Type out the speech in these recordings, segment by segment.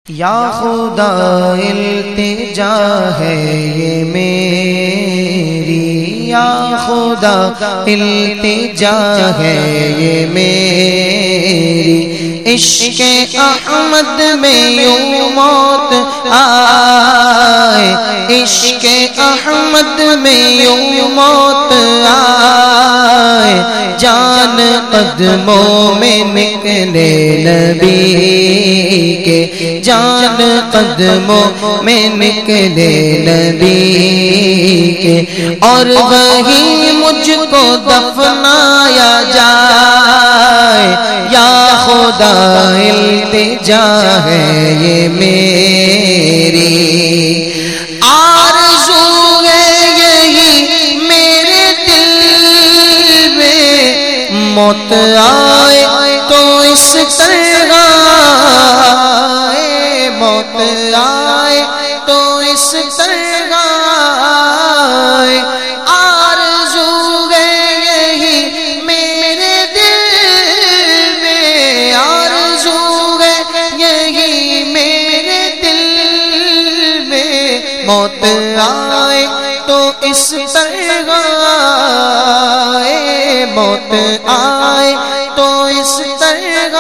یا خدا التجا ہے یہ میری، یا خدا التجا ہے یہ میری، عشق احمد میں یوں موت آئے، عشق احمد میں یوں موت آئے، جان قدموں میں نکلے نبی کے، جان قدموں میں نکلے نبی کے، اور وہی مجھ کو دفنایا جائے، یا خدا التجا ہے یہ میری، آرزو ہے یہی میرے دل میں، موت آئے تو اس طرح، موت آئے تو اس طرح، آرزو ہے یہی میرے دل میں، آرزو ہے یہی میرے دل میں، موت آئے تو اس طرح، موت آئے تو اس طرح،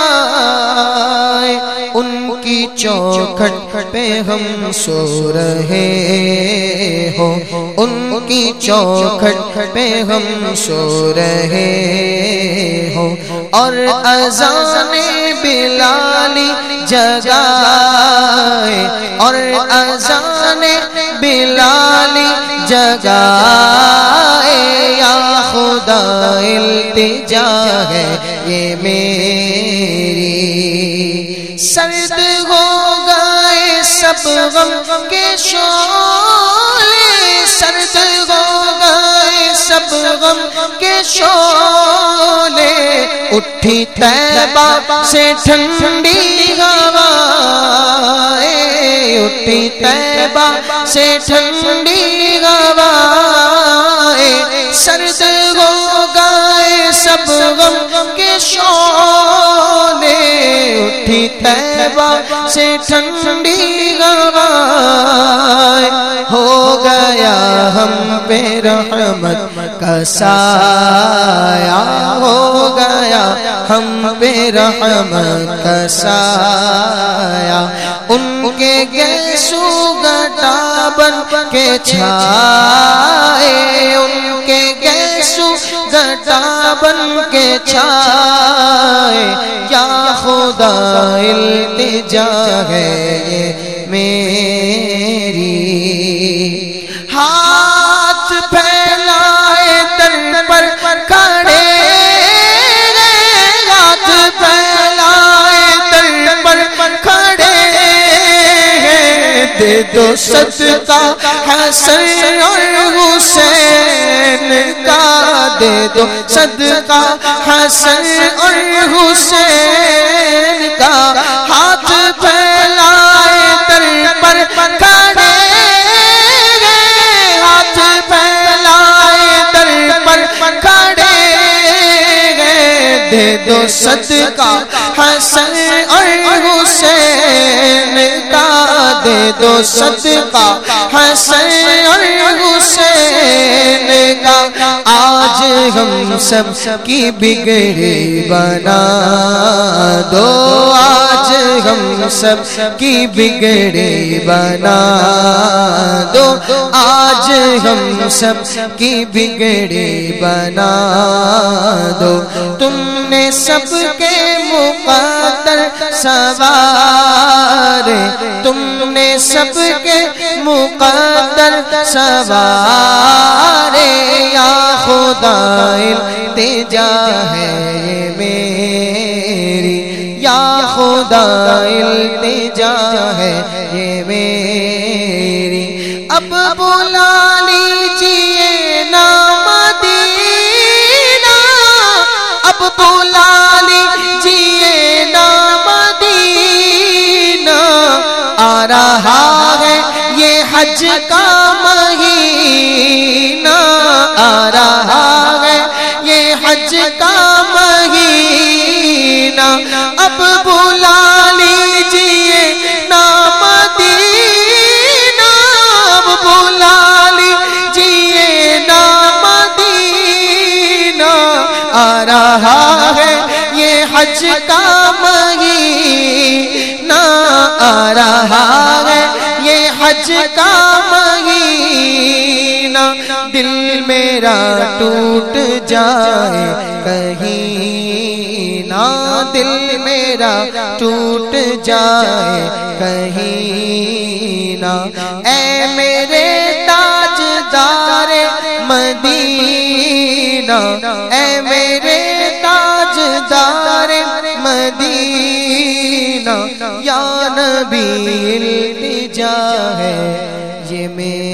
ان کی چوکھٹ پہ ہم سو رہے ہو، ان کی چوکھٹ پہ ہم سو رہے ہو، اور اذان بلالی جگائے، اور اذان بلالی جگائے، یا خدا التجا ہے یہ میری، سرد ہو گئے سب غم کے شعلے، سرد ہو گئے سب غم کے شعلے، اٹھی طیبہ سے ٹھنڈی ہوائیں، اٹھی طیبہ سے ٹھنڈی ہوائیں، سرد ہو گئے سب غم کے شعلے، اٹھی طیبہ سے ٹھنڈی ہوائیں، ہو گیا ہم پہ رحمت کا سایہ، ہو گیا ہم پہ رحمت کا سایہ، ان کے گیسو گٹا بن کے چھائے، ان کے گیسو گٹا بن کے چھائے، یا خدا التجا ہے یہ میری، ہاتھ پھیلائے در پر کھڑے، ہاتھ پھیلائے در پر کھڑے، دے دو صدقہ حسن اور حسین کا، دے دو صدقہ حسن اور حسین کا، ہاتھ پھیلائے در پر کھڑے، ہاتھ پھیلائے در پر کھڑے، دے دو صدقہ حسن اور حسین کا، دے دو صدقہ حسن اور حسین کا، آج ہم سب کی بگڑی بنا دو، آج ہم سب کی بگڑی بنا دو، آج ہم سب کی بگڑی بنا دو، تم نے سب کے مقدر سوارے، تم نے سب کے مقدر سوارے، یا خدا التجا ہے یہ میری، یا خدا التجا ہے یہ میری، اب بلا لیجیے نا مدینہ، اب بلا لیجیے نا مدینہ، آ رہا ہے یہ حج کا مہینہ، آ رہا ہے یہ حج کا مہینہ، اب بلا لیجیے رہا ہے یہ حج کا مہینہ آ رہا ہے یہ حج کا مہینہ دل میرا ٹوٹ جائے کہیں نہ دل میرا ٹوٹ جائے کہیں نہ اے میرے تاجدار مدینہ اے میرے تاجدار مدینہ یا نبی التجا ہے یہ میرے